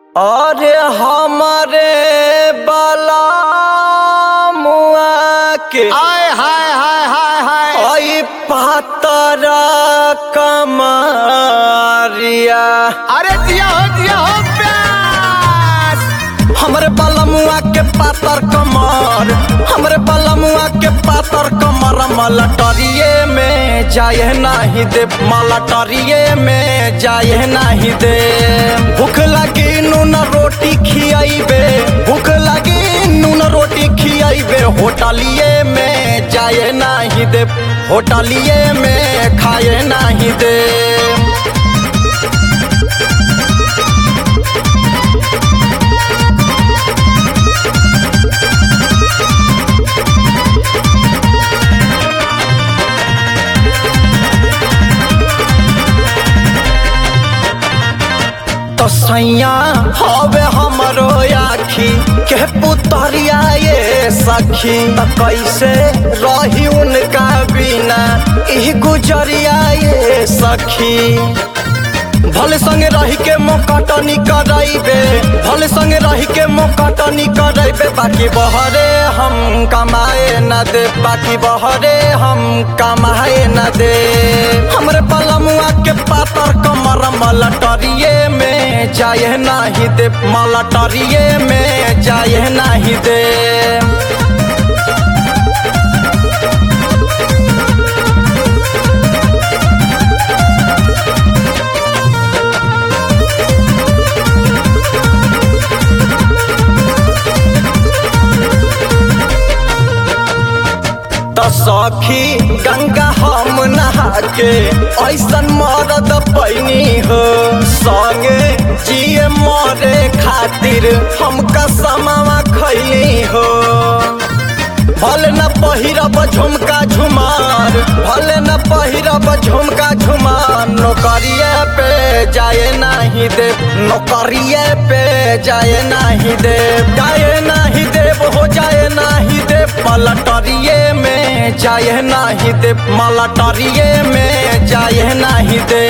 अरे हमारे बाला मुआ के हाय हाय हाय हाय हाय आई पातरा कमारिया। अरे दिया हो प्यास। हमरे बाला मुआ के पातर कमर, हमरे बाला मुआ के पातर कमर मलटरिए में जाए नहीं दे, मलटरिए में जाए नहीं दे। भूख लगी नून रोटी खियाइबे, भूख लगी नून रोटी खियाइबे, होटलिए में जाए नहीं दे, होटलिए में खाए नहीं दे। तो सैया हवे हमरो आखी के पुतरिया ये सखी, तो कैसे रही उनका बिना ई गुजरिया ये सखी। भले संगे रही के मोकटनी कराइबे, भले संगे रही के मोकटनी कराइबे, बाकी बहरे हम कमाए न दे, बाकी बहरे हम कमाए न दे। हमरे पलमुआ के पातर कमर मलटरिए में जाए नहीं दे, मलटरिए में जाए नहीं दे। सखी गंगा हम नहा के ऐसन मरद पैनी हो, संगे जिए मरे खातिर हम कसमवा खैली हो। भले न पहिरब झुमका झुमार, भले न पहिरब झुमका झुमार, नौकरिए पे जाए नहीं दे, नौकरिए पे जाए नहीं दे, जाए नहीं देव हो जाए नहीं दे। मलटरिए में जाए नहीं दे, मलटरिए में जाए नहीं दे।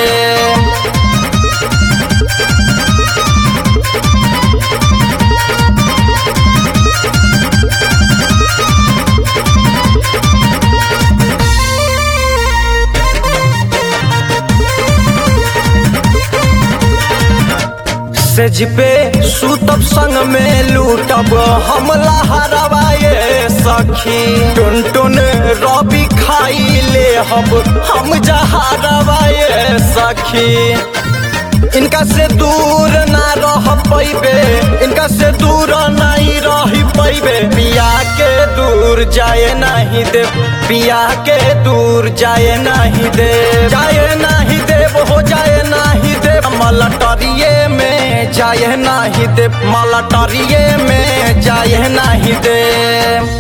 सेज पे सुतब संग में लूटब हम लहरवाए सखी, टुन टुन रवि खाई ले हब हम जहरवाए सखी। इनका से दूर ना रह पैबे, इनका से दूर नहीं रही पैबे, पिया के दूर जाए नहीं दे, पिया के दूर जाए नहीं दे, जाए नहीं दे हो जाए नहीं दे। मलटरिए में जाए नहीं दे, मलटरिए में जाए नहीं दे।